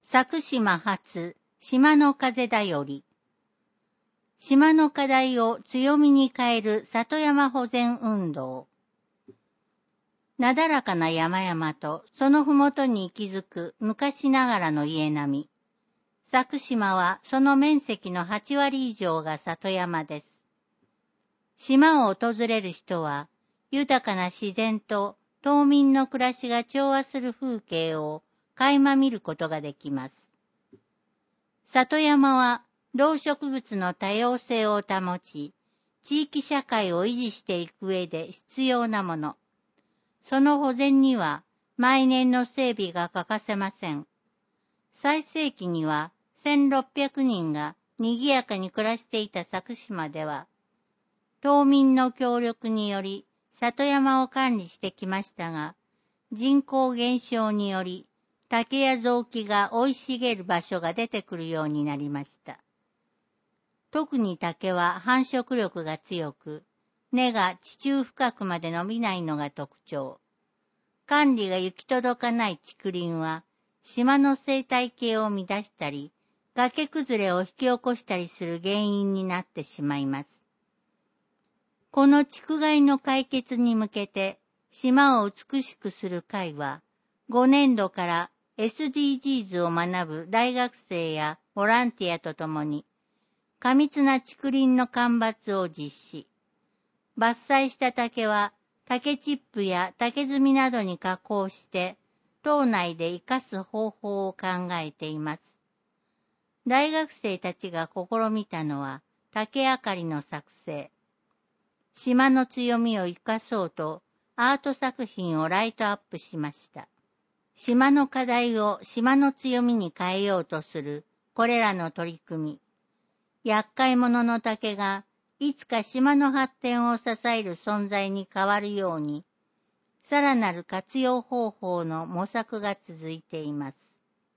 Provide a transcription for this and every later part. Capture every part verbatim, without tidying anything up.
佐久島発、島の風だより。島の課題を強みに変える里山保全運動。なだらかな山々とそのふもとに息づく昔ながらの家並み。佐久島はその面積のはちわり以上が里山です。島を訪れる人は豊かな自然と島民の暮らしが調和する風景を垣間見ることができます。里山は動植物の多様性を保ち、地域社会を維持していく上で必要なもの。その保全には毎年の整備が欠かせません。最盛期にはせんろっぴゃくにんが賑やかに暮らしていた佐久島では、島民の協力により里山を管理してきましたが、人口減少により竹や雑木が生い茂る場所が出てくるようになりました。特に竹は繁殖力が強く、根が地中深くまで伸びないのが特徴。管理が行き届かない竹林は、島の生態系を乱したり、崖崩れを引き起こしたりする原因になってしまいます。この竹害の解決に向けて、島を美しくする会は、ごねんどから エスディージーズ を学ぶ大学生やボランティアとともに、過密な竹林の間伐を実施。伐採した竹は竹チップや竹炭などに加工して、島内で生かす方法を考えています。大学生たちが試みたのは竹あかりの作成。島の強みを生かそうとアート作品をライトアップしました。島の課題を島の強みに変えようとするこれらの取り組み。厄介者の竹がいつか島の発展を支える存在に変わるように、さらなる活用方法の模索が続いています。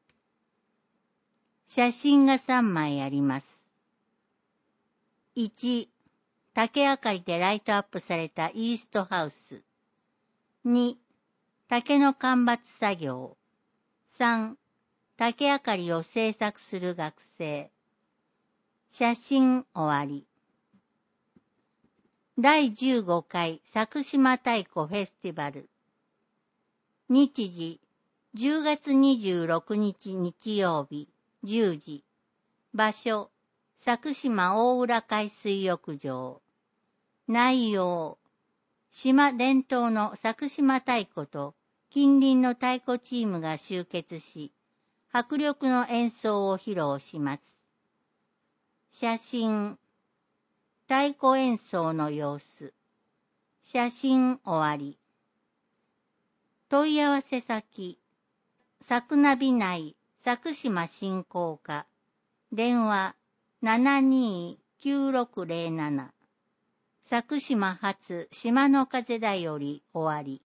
写真がさんまいあります。いち、竹あかりでライトアップされたイーストハウス。に、竹の間伐作業。さん、竹あかりを制作する学生。写真終わり。だいじゅうごかい佐久島太鼓フェスティバル。日時、じゅうがつにじゅうろくにち日曜日、じゅうじ。場所、佐久島大浦海水浴場。内容、島伝統の佐久島太鼓と近隣の太鼓チームが集結し、迫力の演奏を披露します。写真、太鼓演奏の様子。写真終わり。問い合わせ先、佐久ナビ内佐久島振興課。電話 ななにーきゅうろくぜろなな。佐久島発島の風だより終わり。